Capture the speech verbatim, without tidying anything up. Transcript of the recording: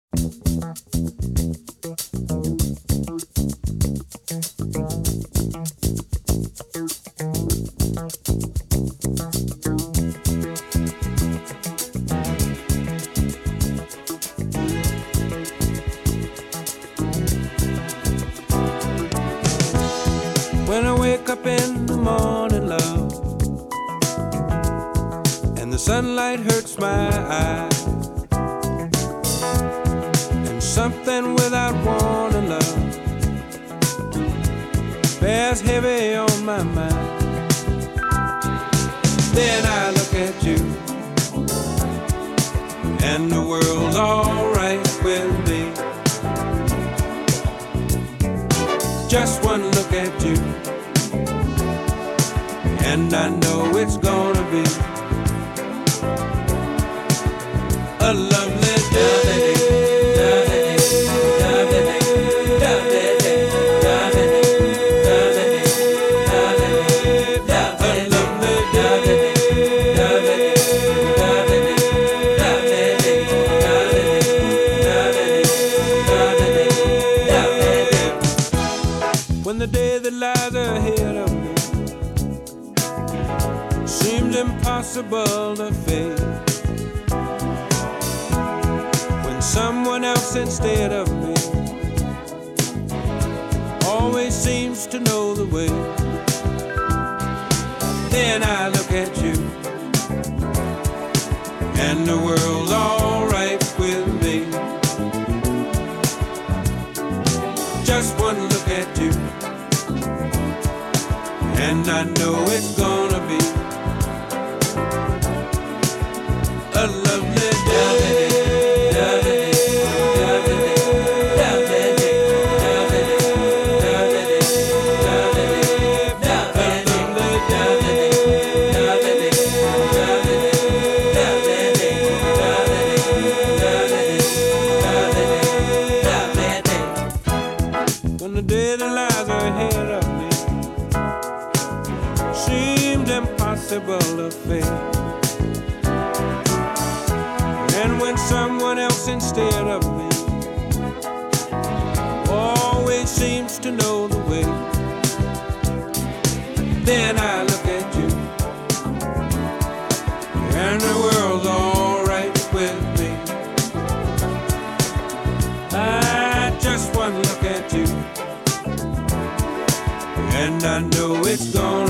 When I wake up in the morning, love, and the sunlight hurts my eyes, and something without warning, love, bears heavy on my mind. Then I look at you, and the world's alright with me. Just one look at you, and I know it's gonna be a lovely day. When the day that lies ahead of me seems impossible to face, when someone else instead of me always seems to know the way, then I look at you, and the world's alright with me. Just one look at you, and I know it's gonna be a lovely day. When the day that lies ahead of me seemed impossible to face, and when someone else instead of me always seems to know the way, then I look at you, and the world's alright with me. I just one look at you, and I know it's gonna